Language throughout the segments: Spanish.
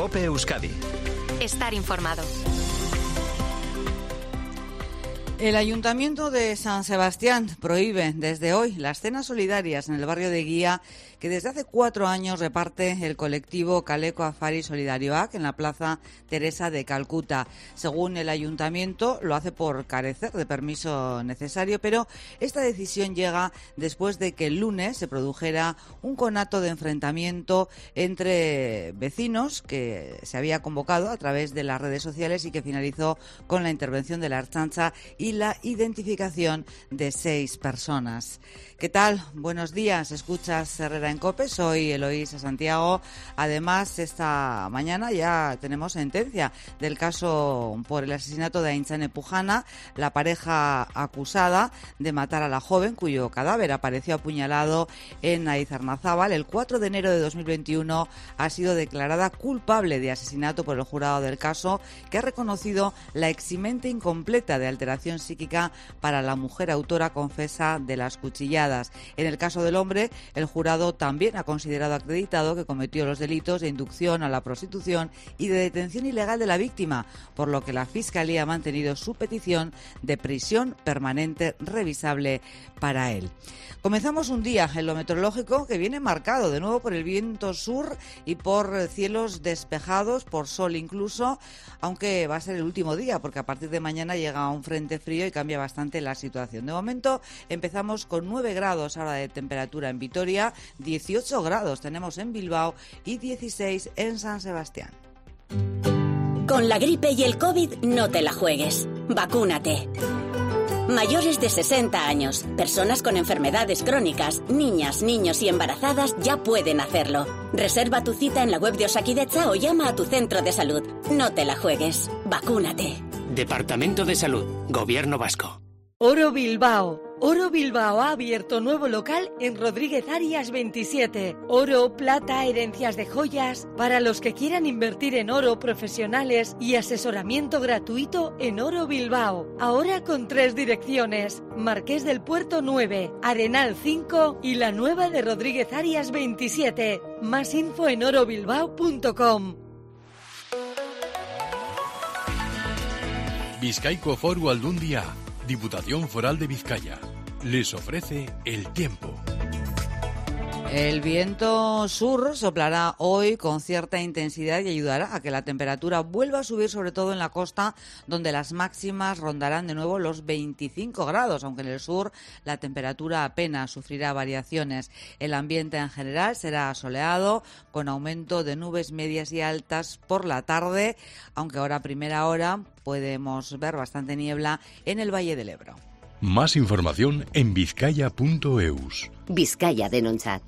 COPE Euskadi. Estar informado. El Ayuntamiento de San Sebastián prohíbe desde hoy las cenas solidarias en el barrio de Guía, que desde hace 4 años reparte el colectivo Kaleko Afari Solidarioak en la Plaza Teresa de Calcuta. Según el Ayuntamiento, lo hace por carecer de permiso necesario, pero esta decisión llega después de que el lunes se produjera un conato de enfrentamiento entre vecinos que se había convocado a través de las redes sociales y que finalizó con la intervención de la Ertzaintza y la identificación de 6 personas. ¿Qué tal? Buenos días. Escuchas Herrera en COPE. Soy Eloísa Santiago. Además, esta mañana ya tenemos sentencia del caso por el asesinato de Aintzane Pujana, la pareja acusada de matar a la joven cuyo cadáver apareció apuñalado en Aizarnazábal. El 4 de enero de 2021 ha sido declarada culpable de asesinato por el jurado del caso, que ha reconocido la eximente incompleta de alteración psíquica para la mujer autora confesa de las cuchilladas. En el caso del hombre, el jurado también ha considerado acreditado que cometió los delitos de inducción a la prostitución y de detención ilegal de la víctima, por lo que la Fiscalía ha mantenido su petición de prisión permanente revisable para él. Comenzamos un día en lo meteorológico que viene marcado de nuevo por el viento sur y por cielos despejados, por sol incluso, aunque va a ser el último día porque a partir de mañana llega un frente frío y cambia bastante la situación. De momento empezamos con 9 grados ahora de temperatura en Vitoria, 18 grados tenemos en Bilbao y 16 en San Sebastián. Con la gripe y el COVID no te la juegues. Vacúnate. Mayores de 60 años, personas con enfermedades crónicas, niñas, niños y embarazadas ya pueden hacerlo. Reserva tu cita en la web de Osakidetza o llama a tu centro de salud. No te la juegues. Vacúnate. Departamento de Salud, Gobierno Vasco. Oro Bilbao. Oro Bilbao ha abierto nuevo local en Rodríguez Arias 27. Oro, plata, herencias de joyas. Para los que quieran invertir en oro, profesionales y asesoramiento gratuito en Oro Bilbao. Ahora con 3 direcciones. Marqués del Puerto 9, Arenal 5 y la nueva de Rodríguez Arias 27. Más info en orobilbao.com. Bizkaiko Foru Aldundia, Diputación Foral de Vizcaya, les ofrece el tiempo. El viento sur soplará hoy con cierta intensidad y ayudará a que la temperatura vuelva a subir, sobre todo en la costa, donde las máximas rondarán de nuevo los 25 grados, aunque en el sur la temperatura apenas sufrirá variaciones. El ambiente en general será soleado, con aumento de nubes medias y altas por la tarde, aunque ahora a primera hora podemos ver bastante niebla en el Valle del Ebro. Más información en vizcaya.eus. Vizcaya denontzat.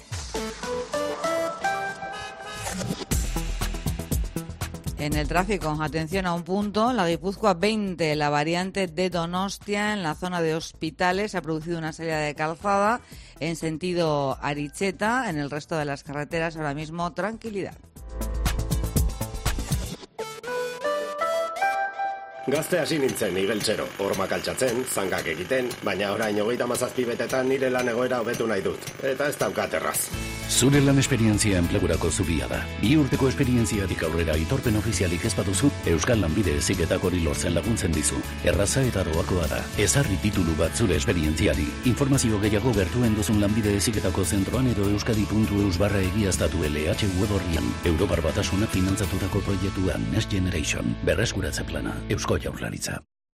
En el tráfico, atención a un punto, la Guipúzcoa 20, la variante de Donostia, en la zona de Hospitales, se ha producido una salida de calzada en sentido Aricheta. En el resto de las carreteras ahora mismo tranquilidad. Gazte hasi nintzen igeltsero, hormak altxatzen, zangak egiten, baina orain 37 betetan nire lan egoera hobetu nahi dut, eta ez daukat erraz. Zure lan esperientzia enplegurako zubia da. 2 urteko esperientziatik aurrera aitorpen ofizialik ez baduzu, Euskal Lanbide Heziketak hori lortzen laguntzen dizu. Erraza eta doakoa da. Ezarri titulu bat zure esperientziari. Informazio gehiago gertuen duzun Lanbide Heziketako zentroan edo euskadi.eus/egiaztatu LH web orrian. Europar Batasuna finantzatutako proiektuan Next Generation. Berreskuratze plana. Eusko Jaurlaritza.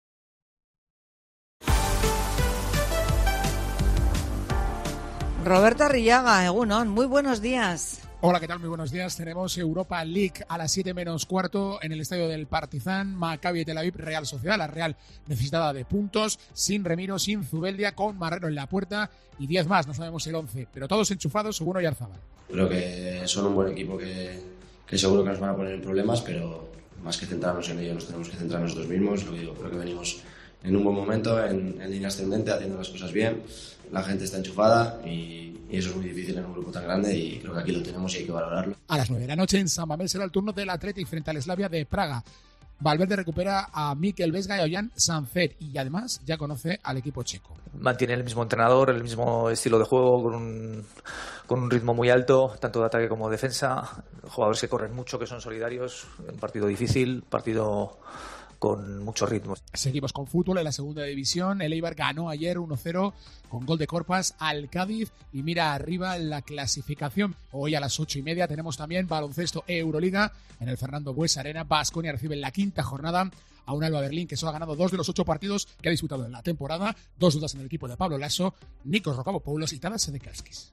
Roberto Arrillaga, Egunon, muy buenos días. Hola, ¿qué tal? Muy buenos días. Tenemos Europa League a las 7 menos cuarto en el estadio del Partizan, Maccabi Tel Aviv, Real Sociedad. La Real necesitada de puntos, sin Remiro, sin Zubeldia, con Marrero en la puerta y 10 más, no sabemos el 11, pero todos enchufados, según Oyarzabal. Creo que son un buen equipo que seguro que nos van a poner en problemas, pero más que centrarnos en ellos, nos tenemos que centrar en nosotros mismos. Lo que digo, creo que venimos en un buen momento, en línea ascendente, haciendo las cosas bien. La gente está enchufada y eso es muy difícil en un grupo tan grande y creo que aquí lo tenemos y hay que valorarlo. A las 9 de la noche en San Mamés será el turno del Athletic frente al Slavia de Praga. Valverde recupera a Mikel Vesga y a Ollán Sanzet y además ya conoce al equipo checo. Mantiene el mismo entrenador, el mismo estilo de juego, con un ritmo muy alto, tanto de ataque como de defensa. Jugadores que corren mucho, que son solidarios. Un partido difícil, partido con mucho ritmo. Seguimos con fútbol en la segunda división. El Eibar ganó ayer 1-0 con gol de Corpas al Cádiz y mira arriba la clasificación. Hoy a las 8:30 tenemos también baloncesto Euroliga en el Fernando Buesa Arena. Baskonia recibe en la quinta jornada a un Alba Berlín que solo ha ganado 2 de los 8 partidos que ha disputado en la temporada. 2 dudas en el equipo de Pablo Lasso, Nikos Rokavopoulos y Tadas Sedekerskis.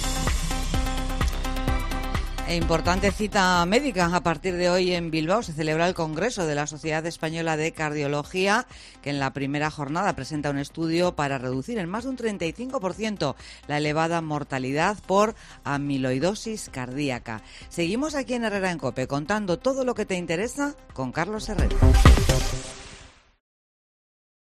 Importante cita médica. A partir de hoy en Bilbao se celebra el Congreso de la Sociedad Española de Cardiología, que en la primera jornada presenta un estudio para reducir en más de un 35% la elevada mortalidad por amiloidosis cardíaca. Seguimos aquí en Herrera en COPE contando todo lo que te interesa con Carlos Herrera.